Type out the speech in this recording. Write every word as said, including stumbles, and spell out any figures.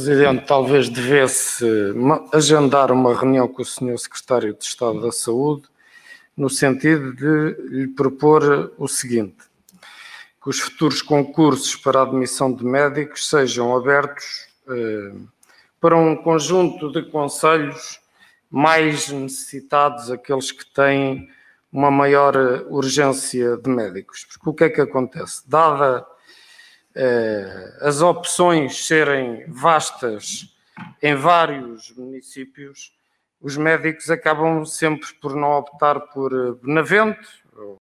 Presidente talvez devesse agendar uma reunião com o senhor Secretário de Estado da Saúde, no sentido de lhe propor o seguinte: que os futuros concursos para a admissão de médicos sejam abertos eh, para um conjunto de concelhos mais necessitados, aqueles que têm uma maior urgência de médicos. Porque o que é que acontece? Dada eh, as opções serem vastas em vários municípios, os médicos acabam sempre por não optar por Benavente,